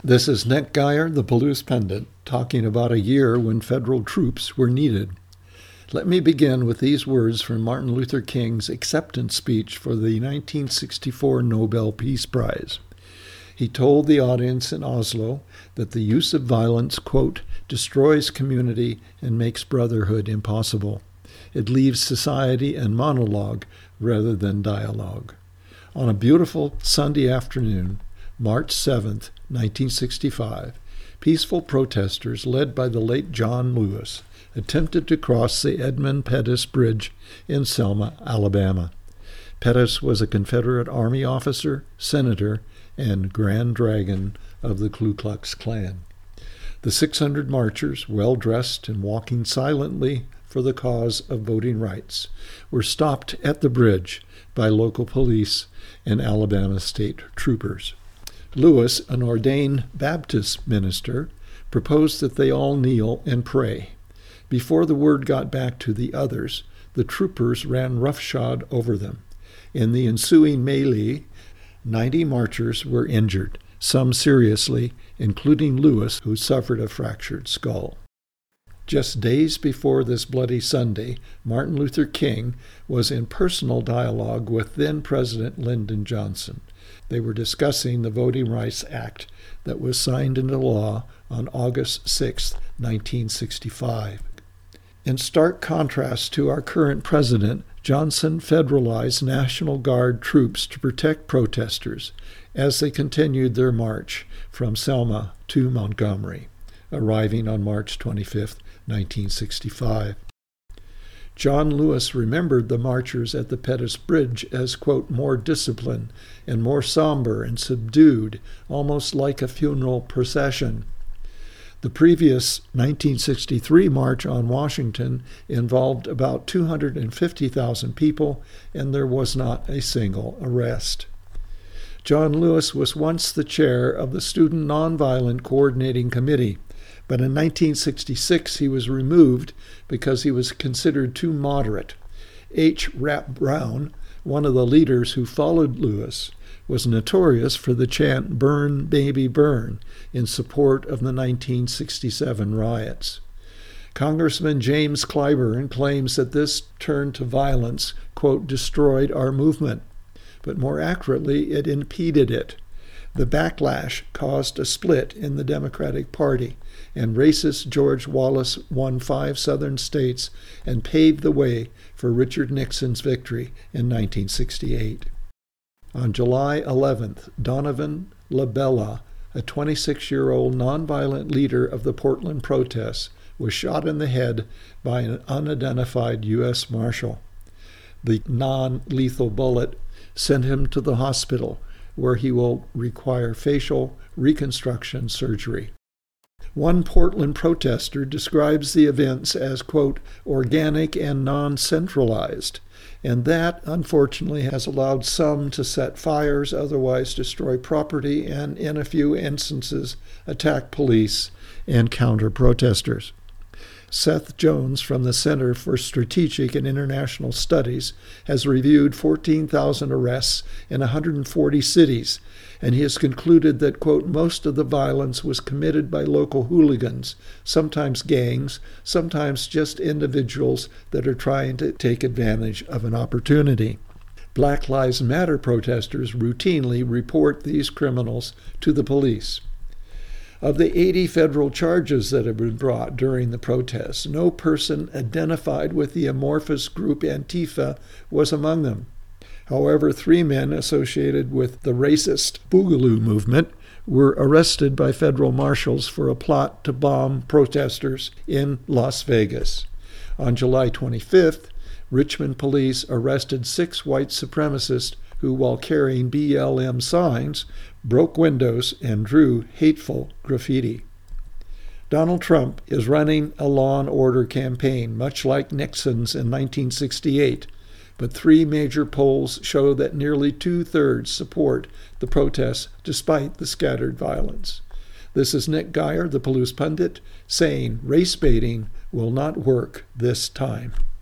This is Nick Geyer, the Palouse Pundit, talking about a year when federal troops were needed. Let me begin with these words from Martin Luther King's acceptance speech for the 1964 Nobel Peace Prize. He told the audience in Oslo that the use of violence, quote, destroys community and makes brotherhood impossible. It leaves society in monologue rather than dialogue. On a beautiful Sunday afternoon, March 7, 1965, peaceful protesters led by the late John Lewis attempted to cross the Edmund Pettus Bridge in Selma, Alabama. Pettus was a Confederate Army officer, senator, and Grand Dragon of the Ku Klux Klan. The 600 marchers, well-dressed and walking silently for the cause of voting rights, were stopped at the bridge by local police and Alabama state troopers. Lewis, an ordained Baptist minister, proposed that they all kneel and pray. Before the word got back to the others, the troopers ran roughshod over them. In the ensuing melee, 90 marchers were injured, some seriously, including Lewis, who suffered a fractured skull. Just days before this bloody Sunday, Martin Luther King was in personal dialogue with then-President Lyndon Johnson. They were discussing the Voting Rights Act that was signed into law on August 6, 1965. In stark contrast to our current president, Johnson federalized National Guard troops to protect protesters as they continued their march from Selma to Montgomery, arriving on March 25, 1965. John Lewis remembered the marchers at the Pettus Bridge as, quote, more disciplined and more somber and subdued, almost like a funeral procession. The previous 1963 March on Washington involved about 250,000 people, and there was not a single arrest. John Lewis was once the chair of the Student Nonviolent Coordinating Committee, but in 1966 he was removed because he was considered too moderate. H. Rap Brown, one of the leaders who followed Lewis, was notorious for the chant "Burn, Baby, Burn" in support of the 1967 riots. Congressman James Clyburn claims that this turn to violence, quote, destroyed our movement, but more accurately, it impeded it. The backlash caused a split in the Democratic Party, and racist George Wallace won 5 southern states and paved the way for Richard Nixon's victory in 1968. On July 11th, Donovan LaBella, a 26-year-old nonviolent leader of the Portland protests, was shot in the head by an unidentified U.S. Marshal. The non-lethal bullet sent him to the hospital, where he will require facial reconstruction surgery. One Portland protester describes the events as, quote, organic and non-centralized, and that, unfortunately, has allowed some to set fires, otherwise destroy property, and, in a few instances, attack police and counter-protesters. Seth Jones from the Center for Strategic and International Studies has reviewed 14,000 arrests in 140 cities, and he has concluded that, quote, most of the violence was committed by local hooligans, sometimes gangs, sometimes just individuals that are trying to take advantage of an opportunity. Black Lives Matter protesters routinely report these criminals to the police. Of the 80 federal charges that have been brought during the protests, no person identified with the amorphous group Antifa was among them. However, 3 men associated with the racist Boogaloo movement were arrested by federal marshals for a plot to bomb protesters in Las Vegas. On July 25th, Richmond police arrested 6 white supremacists who, while carrying BLM signs, broke windows and drew hateful graffiti. Donald Trump is running a law and order campaign, much like Nixon's in 1968, but 3 major polls show that nearly 2/3 support the protests despite the scattered violence. This is Nick Geyer, the Palouse Pundit, saying race baiting will not work this time.